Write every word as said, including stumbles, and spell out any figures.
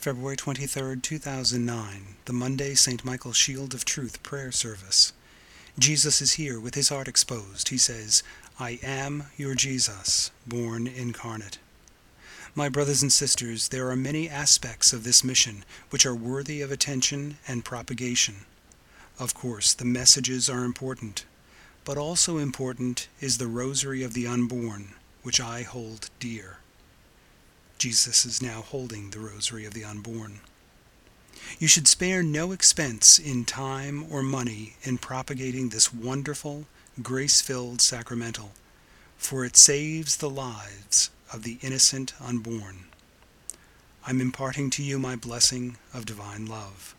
February twenty-third, two thousand nine, the Monday Saint Michael Shield of Truth prayer service. Jesus is here with his heart exposed. He says, "I am your Jesus, born incarnate." My brothers and sisters, there are many aspects of this mission which are worthy of attention and propagation. Of course, the messages are important, but also important is the Rosary of the Unborn, which I hold dear. Jesus is now holding the Rosary of the Unborn. You should spare no expense in time or money in propagating this wonderful, grace-filled sacramental, for it saves the lives of the innocent unborn. I'm imparting to you my blessing of divine love.